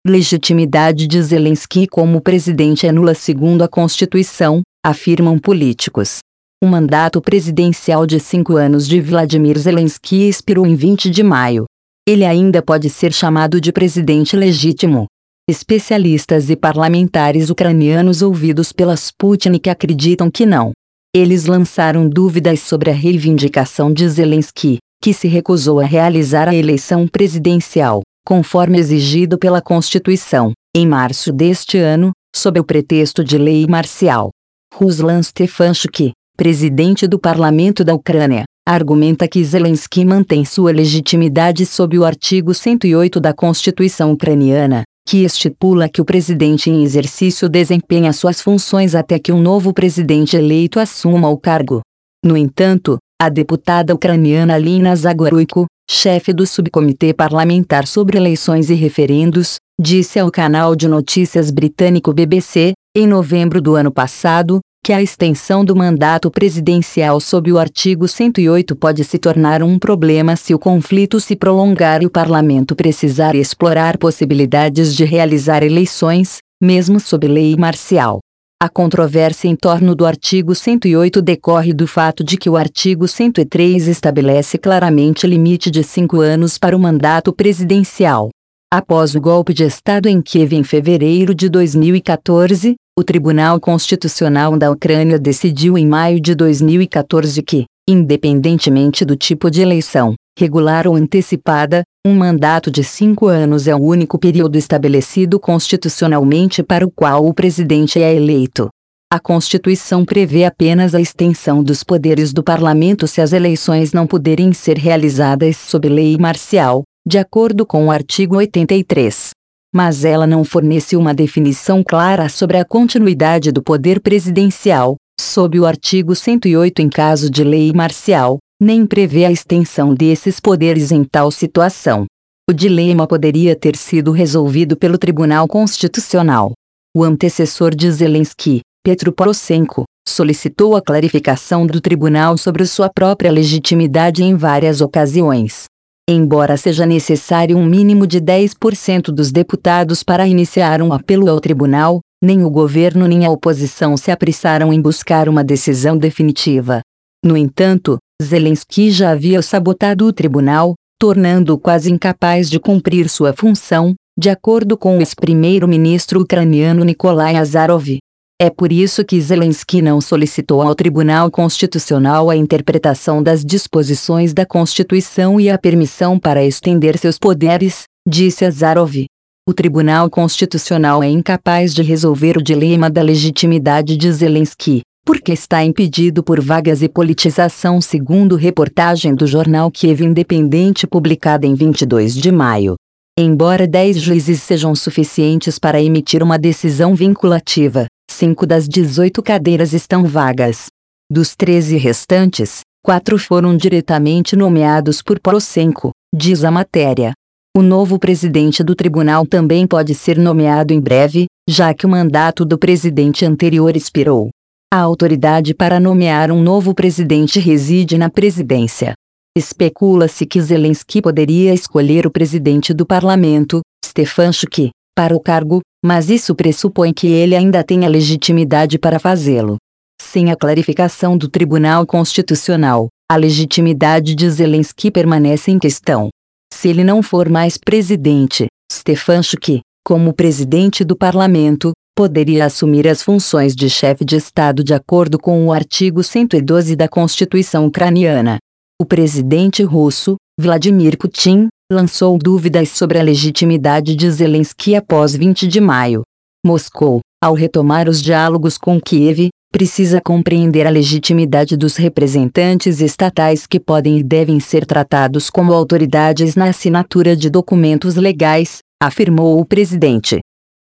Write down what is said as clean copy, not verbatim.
Legitimidade de Zelensky como presidente é nula segundo a Constituição, afirmam políticos. O mandato presidencial de 5 anos de Vladimir Zelensky expirou em 20 de maio. Ele ainda pode ser chamado de presidente legítimo. Especialistas e parlamentares ucranianos ouvidos pela Sputnik acreditam que não. Eles lançaram dúvidas sobre a reivindicação de Zelensky, que se recusou a realizar a eleição presidencial, conforme exigido pela Constituição, em março deste ano, sob o pretexto de lei marcial. Ruslan Stefanchuk, presidente do parlamento da Ucrânia, argumenta que Zelensky mantém sua legitimidade sob o artigo 108 da Constituição ucraniana, que estipula que o presidente em exercício desempenha suas funções até que um novo presidente eleito assuma o cargo. No entanto, a deputada ucraniana Alina Zagoruico, chefe do subcomitê parlamentar sobre eleições e referendos, disse ao canal de notícias britânico BBC, em novembro do ano passado, que a extensão do mandato presidencial sob o artigo 108 pode se tornar um problema se o conflito se prolongar e o parlamento precisar explorar possibilidades de realizar eleições, mesmo sob lei marcial. A controvérsia em torno do artigo 108 decorre do fato de que o artigo 103 estabelece claramente limite de 5 anos para o mandato presidencial. Após o golpe de Estado em Kiev em fevereiro de 2014, o Tribunal Constitucional da Ucrânia decidiu em maio de 2014 que, independentemente do tipo de eleição, regular ou antecipada, um mandato de 5 anos é o único período estabelecido constitucionalmente para o qual o presidente é eleito. A Constituição prevê apenas a extensão dos poderes do parlamento se as eleições não puderem ser realizadas sob lei marcial, de acordo com o artigo 83. Mas ela não fornece uma definição clara sobre a continuidade do poder presidencial, sob o artigo 108 em caso de lei marcial, nem prevê a extensão desses poderes em tal situação. O dilema poderia ter sido resolvido pelo Tribunal Constitucional. O antecessor de Zelensky, Petro Poroshenko, solicitou a clarificação do tribunal sobre sua própria legitimidade em várias ocasiões. Embora seja necessário um mínimo de 10% dos deputados para iniciar um apelo ao tribunal, nem o governo nem a oposição se apressaram em buscar uma decisão definitiva. No entanto, Zelensky já havia sabotado o tribunal, tornando-o quase incapaz de cumprir sua função, de acordo com o ex-primeiro-ministro ucraniano Nikolai Azarov. É por isso que Zelensky não solicitou ao Tribunal Constitucional a interpretação das disposições da Constituição e a permissão para estender seus poderes, disse Azarov. O Tribunal Constitucional é incapaz de resolver o dilema da legitimidade de Zelensky, porque está impedido por vagas e politização, segundo reportagem do jornal Kiev Independente publicada em 22 de maio. Embora 10 juízes sejam suficientes para emitir uma decisão vinculativa, 5 das 18 cadeiras estão vagas. Dos 13 restantes, 4 foram diretamente nomeados por Poroshenko, diz a matéria. O novo presidente do tribunal também pode ser nomeado em breve, já que o mandato do presidente anterior expirou. A autoridade para nomear um novo presidente reside na presidência. Especula-se que Zelensky poderia escolher o presidente do parlamento, Stefanchuk, para o cargo, mas isso pressupõe que ele ainda tenha legitimidade para fazê-lo. Sem a clarificação do Tribunal Constitucional, a legitimidade de Zelensky permanece em questão. Se ele não for mais presidente, Stefanchuk, como presidente do parlamento, poderia assumir as funções de chefe de Estado de acordo com o artigo 112 da Constituição ucraniana. O presidente russo, Vladimir Putin, lançou dúvidas sobre a legitimidade de Zelensky após 20 de maio. Moscou, ao retomar os diálogos com Kiev, precisa compreender a legitimidade dos representantes estatais que podem e devem ser tratados como autoridades na assinatura de documentos legais, afirmou o presidente.